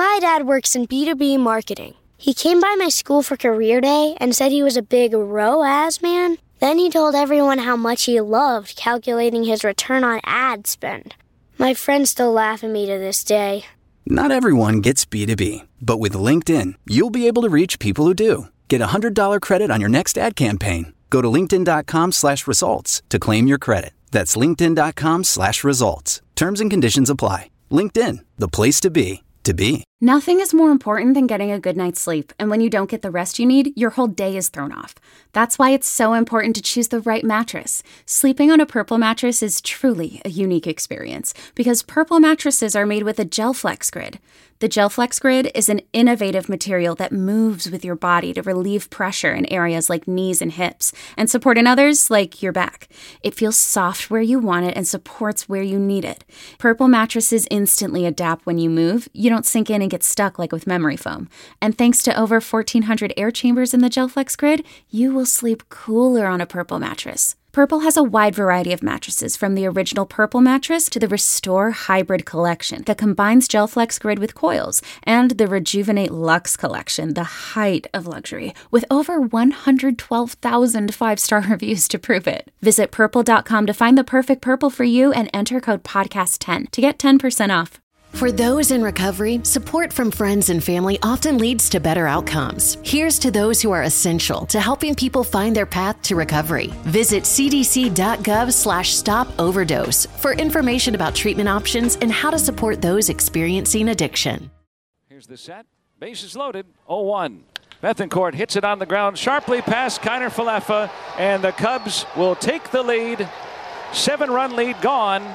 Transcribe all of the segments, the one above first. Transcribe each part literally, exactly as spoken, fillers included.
My dad works in B two B marketing. He came by my school for career day and said he was a big R O A S man. Then he told everyone how much he loved calculating his return on ad spend. My friends still laugh at me to this day. Not everyone gets B two B, but with LinkedIn, you'll be able to reach people who do. Get a one hundred dollars credit on your next ad campaign. Go to linkedin.com slash results to claim your credit. That's linkedin.com slash results. Terms and conditions apply. LinkedIn, the place to be, to be. Nothing is more important than getting a good night's sleep, and when you don't get the rest you need, your whole day is thrown off. That's why it's so important to choose the right mattress. Sleeping on a Purple mattress is truly a unique experience, because Purple mattresses are made with a GelFlex Grid. The GelFlex Grid is an innovative material that moves with your body to relieve pressure in areas like knees and hips, and support in others like your back. It feels soft where you want it and supports where you need it. Purple mattresses instantly adapt when you move. You don't sink in and get stuck like with memory foam. And thanks to over fourteen hundred air chambers in the GelFlex Grid, you will sleep cooler on a Purple mattress. Purple has a wide variety of mattresses, from the original Purple mattress to the Restore Hybrid collection that combines GelFlex Grid with coils, and the Rejuvenate Luxe collection, the height of luxury, with over one hundred twelve thousand five-star reviews to prove it. Visit purple dot com to find the perfect Purple for you and enter code podcast ten to get ten percent off. For those in recovery, support from friends and family often leads to better outcomes. Here's to those who are essential to helping people find their path to recovery. Visit cdc.gov slash stop overdose for information about treatment options and how to support those experiencing addiction. Here's the set. Bases loaded. oh one. Bethancourt hits it on the ground sharply past Kiner Falefa, and the Cubs will take the lead. Seven-run lead gone,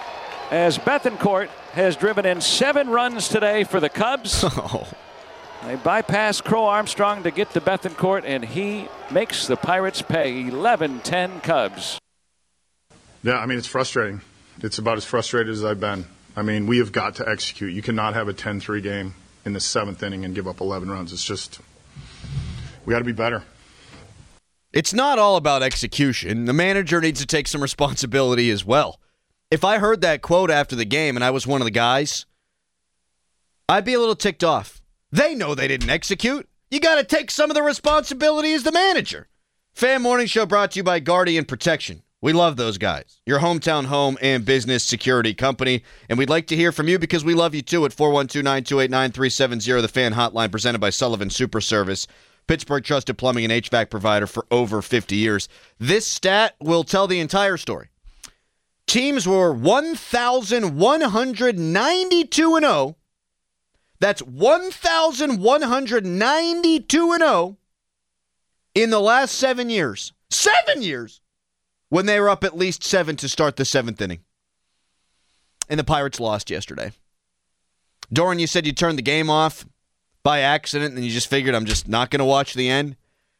as Bethancourt has driven in seven runs today for the Cubs. Oh. They bypass Crow Armstrong to get to Bethancourt, and he makes the Pirates pay. eleven ten Cubs. Yeah, I mean, it's frustrating. It's about as frustrated as I've been. I mean, we have got to execute. You cannot have a ten three game in the seventh inning and give up eleven runs. It's just, we got to be better. It's not all about execution. The manager needs to take some responsibility as well. If I heard that quote after the game and I was one of the guys, I'd be a little ticked off. They know they didn't execute. You got to take some of the responsibility as the manager. Fan Morning Show brought to you by Guardian Protection. We love those guys. Your hometown home and business security company. And we'd like to hear from you because we love you too at four one two, nine two eight, nine three seven zero, the Fan Hotline presented by Sullivan Super Service. Pittsburgh trusted plumbing and H V A C provider for over fifty years. This stat will tell the entire story. Teams were one thousand one hundred ninety-two and oh. That's one thousand one hundred ninety-two and oh in the last seven years. Seven years! When they were up at least seven to start the seventh inning. And the Pirates lost yesterday. Doran, you said you turned the game off by accident and you just figured I'm just not going to watch the end.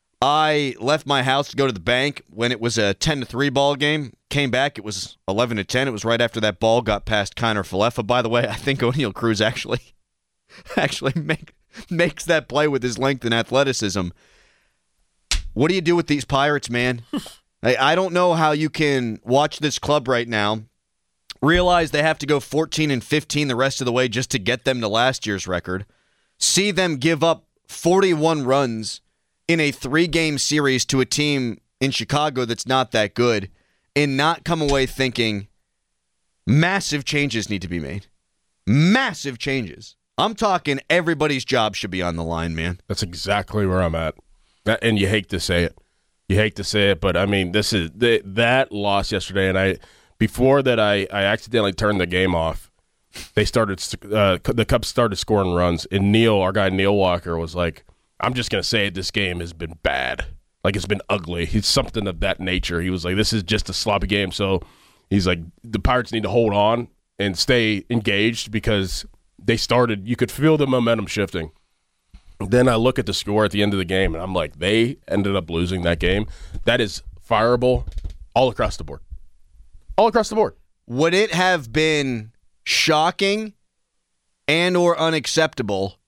I left my house to go to the bank when it was a ten to three ball game. Came back, it was eleven to ten. It was right after that ball got past Kiner Falefa. By the way, I think O'Neal Cruz actually actually make, makes that play with his length and athleticism. What do you do with these Pirates, man? I, I don't know how you can watch this club right now, realize they have to go fourteen and fifteen the rest of the way just to get them to last year's record, see them give up forty-one runs in a three-game series to a team in Chicago that's not that good, and not come away thinking massive changes need to be made. Massive changes. I'm talking everybody's job should be on the line, man. That's exactly where I'm at. And you hate to say it. You hate to say it, but I mean, this is the, that loss yesterday, and I before that I, I accidentally turned the game off. They started uh, the Cubs started scoring runs, and Neil, our guy Neil Walker, was like, I'm just going to say it, this game has been bad. Like, it's been ugly. He's something of that nature. He was like, this is just a sloppy game. So he's like, the Pirates need to hold on and stay engaged because they started, you could feel the momentum shifting. Then I look at the score at the end of the game, and I'm like, they ended up losing that game. That is fireable all across the board. All across the board. Would it have been shocking and or unacceptable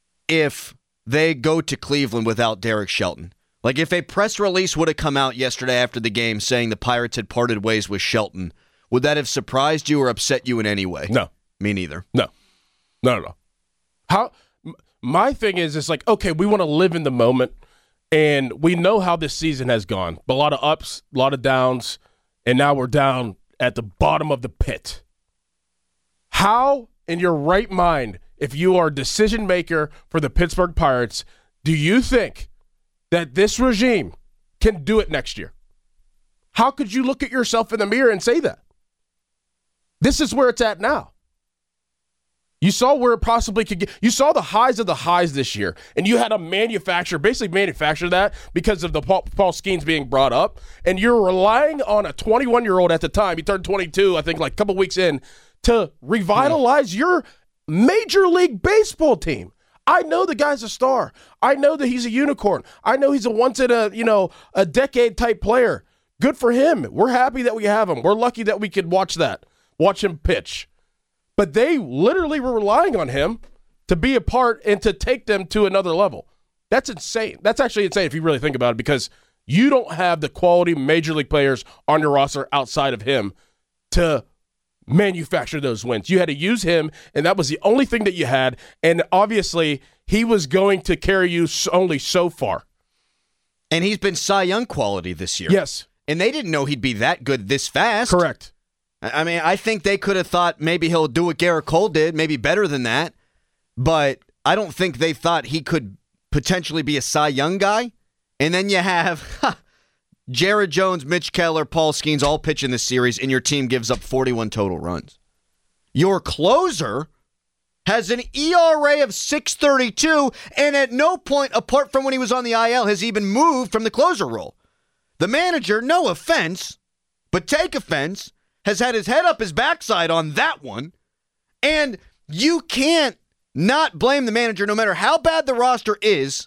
if they go to Cleveland without Derek Shelton? Like, if a press release would have come out yesterday after the game saying the Pirates had parted ways with Shelton, would that have surprised you or upset you in any way? No. Me neither. No. No, no, no. How my thing is, it's like, okay, we want to live in the moment, and we know how this season has gone. But a lot of ups, a lot of downs, and now we're down at the bottom of the pit. How, in your right mind, if you are a decision maker for the Pittsburgh Pirates, do you think that this regime can do it next year? How could you look at yourself in the mirror and say that? This is where it's at now. You saw where it possibly could get. You saw the highs of the highs this year, and you had to manufacture, basically manufacture that because of the Paul, Paul Skeens being brought up, and you're relying on a twenty-one-year-old at the time, he turned twenty-two, I think, like a couple weeks in, to revitalize your Major League Baseball team. I know the guy's a star. I know that he's a unicorn. I know he's a once in a, you know, a decade type player. Good for him. We're happy that we have him. We're lucky that we could watch that, watch him pitch. But they literally were relying on him to be a part and to take them to another level. That's insane. That's actually insane if you really think about it, because you don't have the quality major league players on your roster outside of him to manufacture those wins. You had to use him, and that was the only thing that you had. And obviously, he was going to carry you only so far. And he's been Cy Young quality this year. Yes. And they didn't know he'd be that good this fast. Correct. I mean, I think they could have thought maybe he'll do what Garrett Cole did, maybe better than that. But I don't think they thought he could potentially be a Cy Young guy. And then you have ha, Jared Jones, Mitch Keller, Paul Skeens all pitch in this series, and your team gives up forty-one total runs. Your closer has an E R A of six thirty-two, and at no point, apart from when he was on the I L, has he even moved from the closer role. The manager, no offense, but take offense, has had his head up his backside on that one, and you can't not blame the manager no matter how bad the roster is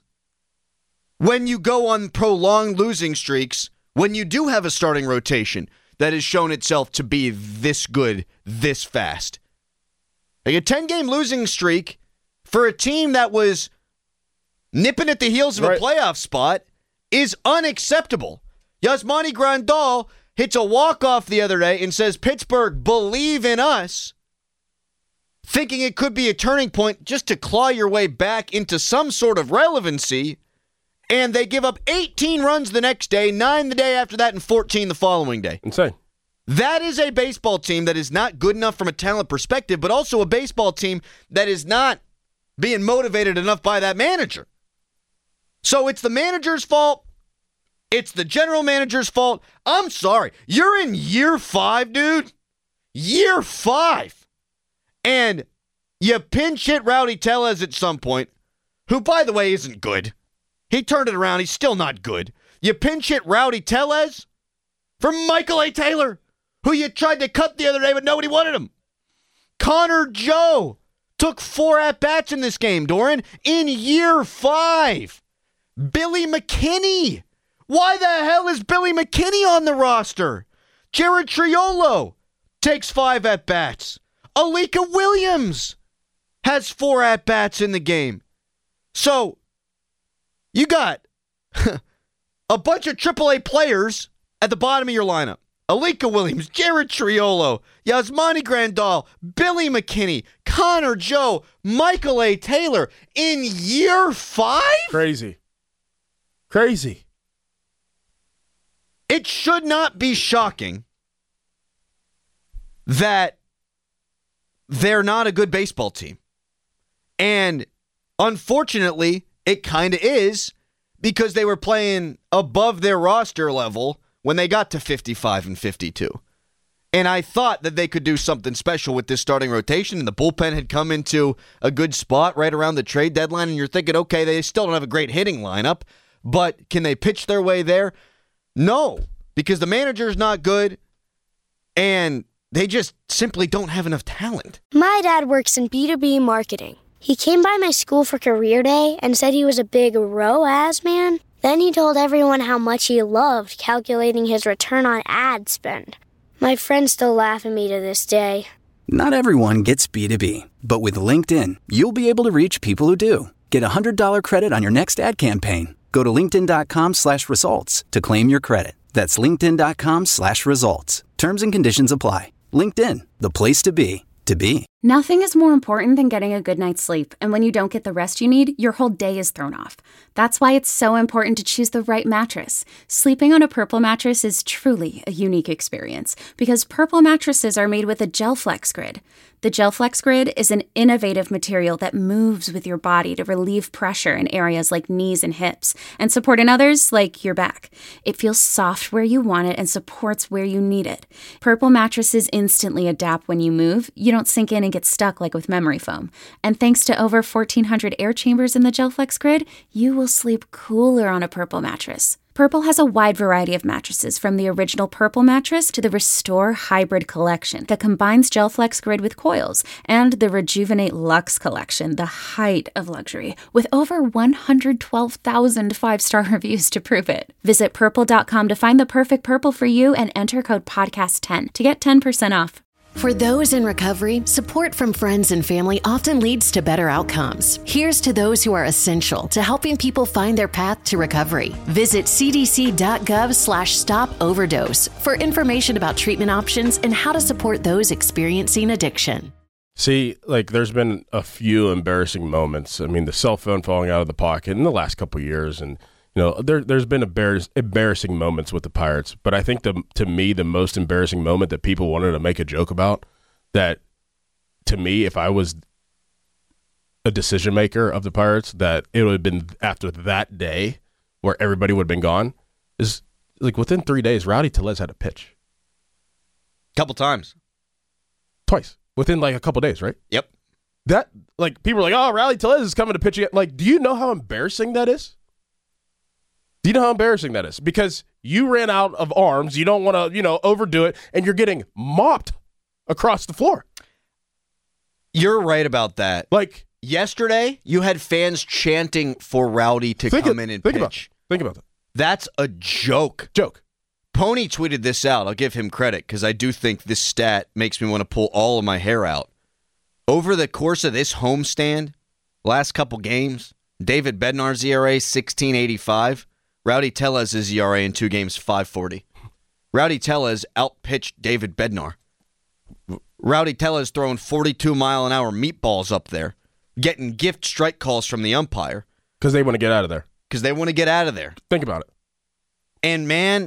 when you go on prolonged losing streaks, when you do have a starting rotation that has shown itself to be this good, this fast. Like a ten-game losing streak for a team that was nipping at the heels of right. a playoff spot is unacceptable. Yasmani Grandal hits a walk-off the other day and says, Pittsburgh, believe in us, thinking it could be a turning point just to claw your way back into some sort of relevancy, and they give up eighteen runs the next day, nine the day after that, and fourteen the following day. Insane. That is a baseball team that is not good enough from a talent perspective, but also a baseball team that is not being motivated enough by that manager. So it's the manager's fault. It's the general manager's fault. I'm sorry. You're in year five, dude. Year five. And you pinch hit Rowdy Tellez at some point, who, by the way, isn't good. He turned it around. He's still not good. You pinch hit Rowdy Tellez from Michael A. Taylor, who you tried to cut the other day, but nobody wanted him. Connor Joe took four at-bats in this game, Doran, in year five. Billy McKinney. Why the hell is Billy McKinney on the roster? Jared Triolo takes five at-bats. Alika Williams has four at-bats in the game. So, you got a bunch of triple A players at the bottom of your lineup. Alika Williams, Jared Triolo, Yasmani Grandal, Billy McKinney, Connor Joe, Michael A. Taylor in year five? Crazy. Crazy. It should not be shocking that they're not a good baseball team. And unfortunately, it kind of is because they were playing above their roster level when they got to fifty-five and fifty-two. And I thought that they could do something special with this starting rotation, and the bullpen had come into a good spot right around the trade deadline, and you're thinking, okay, they still don't have a great hitting lineup, but can they pitch their way there? No, because the manager's not good, and they just simply don't have enough talent. My dad works in B two B marketing. He came by my school for career day and said he was a big R O A S man. Then he told everyone how much he loved calculating his return on ad spend. My friends still laugh at me to this day. Not everyone gets B two B, but with LinkedIn, you'll be able to reach people who do. Get a one hundred dollars credit on your next ad campaign. Go to linkedin.com slash results to claim your credit. That's linkedin.com slash results. Terms and conditions apply. LinkedIn, the place to be, to be. Nothing is more important than getting a good night's sleep, and when you don't get the rest you need, your whole day is thrown off. That's why it's so important to choose the right mattress. Sleeping on a Purple mattress is truly a unique experience, because Purple mattresses are made with a GelFlex Grid. The GelFlex Grid is an innovative material that moves with your body to relieve pressure in areas like knees and hips, and support in others like your back. It feels soft where you want it and supports where you need it. Purple mattresses instantly adapt when you move. You don't sink in and get stuck like with memory foam. And thanks to over fourteen hundred air chambers in the GelFlex Grid, you will sleep cooler on a Purple mattress. Purple has a wide variety of mattresses, from the original Purple mattress to the Restore Hybrid collection that combines GelFlex Grid with coils, and the Rejuvenate Luxe collection, the height of luxury, with over one hundred twelve thousand five-star reviews to prove it. Visit purple dot com to find the perfect Purple for you and enter code podcast ten to get ten percent off. For those in recovery, support from friends and family often leads to better outcomes. Here's to those who are essential to helping people find their path to recovery. Visit c d c dot gov slash stop overdose for information about treatment options and how to support those experiencing addiction. See, like, there's been a few embarrassing moments. I mean, the cell phone falling out of the pocket in the last couple of years, and you know, there, there's been embarrass- embarrassing moments with the Pirates, but I think the, to me, the most embarrassing moment that people wanted to make a joke about, that to me, if I was a decision maker of the Pirates, that it would have been after that day where everybody would have been gone, is like within three days, Rowdy Tellez had a pitch. Couple times. Twice. Within like a couple days, right? Yep. That, like, people are like, oh, Rowdy Tellez is coming to pitch again. Like, do you know how embarrassing that is? Do you know how embarrassing that is? Because you ran out of arms, you don't want to, you know, overdo it, and you're getting mopped across the floor. You're right about that. Like, yesterday, you had fans chanting for Rowdy to come of, in and think pitch. About, think about that. That's a joke. Joke. Pony tweeted this out. I'll give him credit because I do think this stat makes me want to pull all of my hair out. Over the course of this homestand, last couple games, David Bednar's E R A sixteen eighty-five. Rowdy Tellez's E R A in two games, five forty. Rowdy Tellez outpitched David Bednar. Rowdy Tellez throwing forty-two mile an hour meatballs up there, getting gift strike calls from the umpire. Because they want to get out of there. Because they want to get out of there. Think about it. And, man,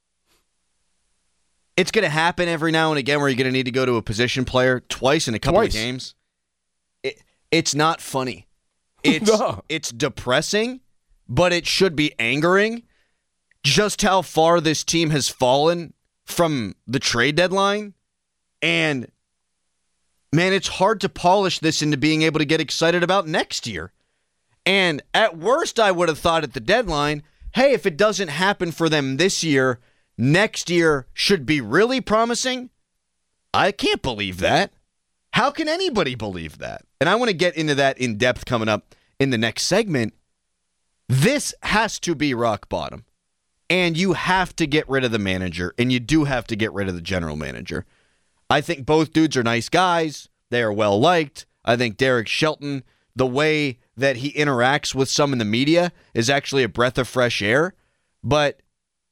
it's going to happen every now and again where you're going to need to go to a position player twice in a couple Twice. of games. It, it's not funny. It's No. It's depressing. But it should be angering just how far this team has fallen from the trade deadline. And, man, it's hard to polish this into being able to get excited about next year. And at worst, I would have thought at the deadline, hey, if it doesn't happen for them this year, next year should be really promising. I can't believe that. How can anybody believe that? And I want to get into that in depth coming up in the next segment. This has to be rock bottom, and you have to get rid of the manager, and you do have to get rid of the general manager. I think both dudes are nice guys. They are well-liked. I think Derek Shelton, the way that he interacts with some in the media is actually a breath of fresh air. But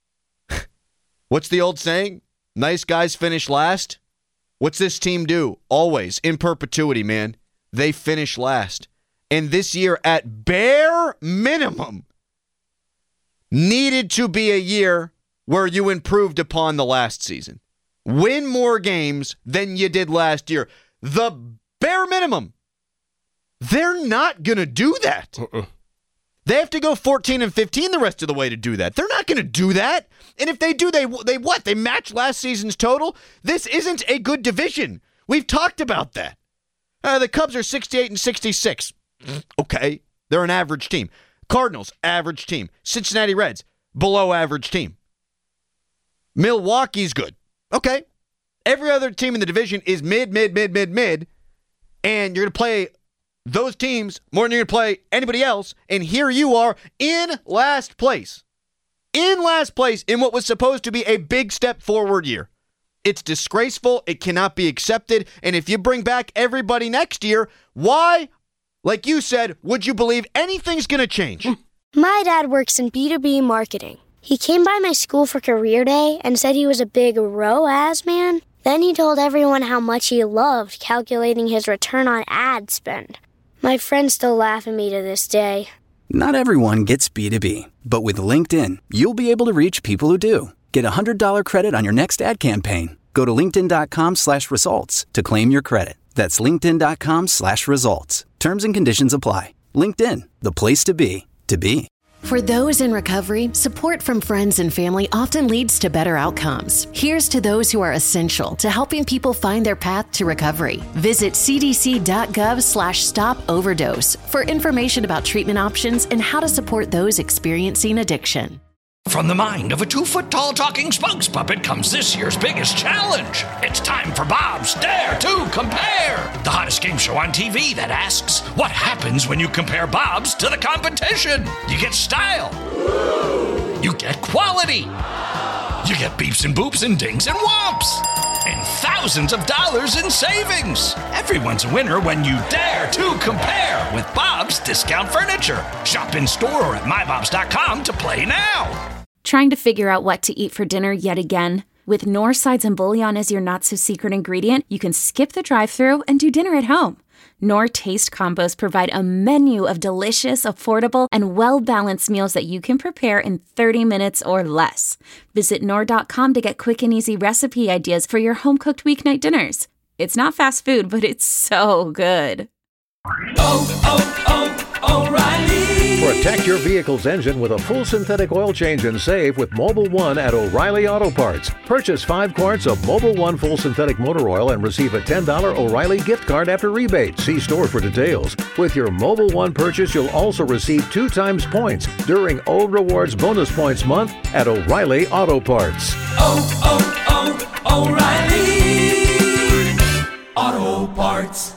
what's the old saying? Nice guys finish last. What's this team do? Always, in perpetuity, man. They finish last. And this year, at bare minimum, needed to be a year where you improved upon the last season. Win more games than you did last year. The bare minimum. They're not going to do that. Uh-uh. They have to go fourteen and fifteen the rest of the way to do that. They're not going to do that. And if they do, they they what? They match last season's total? This isn't a good division. We've talked about that. Uh, the Cubs are sixty-eight and sixty-six. Okay, they're an average team. Cardinals, average team. Cincinnati Reds, below average team. Milwaukee's good. Okay. Every other team in the division is mid, mid, mid, mid, mid. And you're going to play those teams more than you're going to play anybody else. And here you are in last place. In last place in what was supposed to be a big step forward year. It's disgraceful. It cannot be accepted. And if you bring back everybody next year, why, like you said, would you believe anything's going to change? My dad works in B two B marketing. He came by my school for career day and said he was a big R O A S man. Then he told everyone how much he loved calculating his return on ad spend. My friends still laugh at me to this day. Not everyone gets B two B, but with LinkedIn, you'll be able to reach people who do. Get a one hundred dollars credit on your next ad campaign. Go to linkedin.com slash results to claim your credit. That's linkedin.com slash results. Terms and conditions apply. LinkedIn, the place to be, to be. For those in recovery, support from friends and family often leads to better outcomes. Here's to those who are essential to helping people find their path to recovery. Visit cdc.gov slash stop overdose for information about treatment options and how to support those experiencing addiction. From the mind of a two-foot-tall talking spokes puppet comes this year's biggest challenge. It's time for Bob's Dare to Compare, the hottest game show on T V that asks, what happens when you compare Bob's to the competition? You get style. You get quality. You get beeps and boops and dings and whomps. And thousands of dollars in savings. Everyone's a winner when you dare to compare with Bob's Discount Furniture. Shop in store or at my bobs dot com to play now. Trying to figure out what to eat for dinner yet again? With Knorr sides and bouillon as your not-so-secret ingredient, you can skip the drive-thru and do dinner at home. Knorr Taste Combos provide a menu of delicious, affordable, and well-balanced meals that you can prepare in thirty minutes or less. Visit Knorr dot com to get quick and easy recipe ideas for your home-cooked weeknight dinners. It's not fast food, but it's so good. Oh, oh, oh, O'Reilly! Protect your vehicle's engine with a full synthetic oil change and save with Mobil one at O'Reilly Auto Parts. Purchase five quarts of Mobil one full synthetic motor oil and receive a ten dollars O'Reilly gift card after rebate. See store for details. With your Mobil one purchase, you'll also receive two times points during O Rewards Bonus Points Month at O'Reilly Auto Parts. Oh, oh, oh, O'Reilly Auto Parts.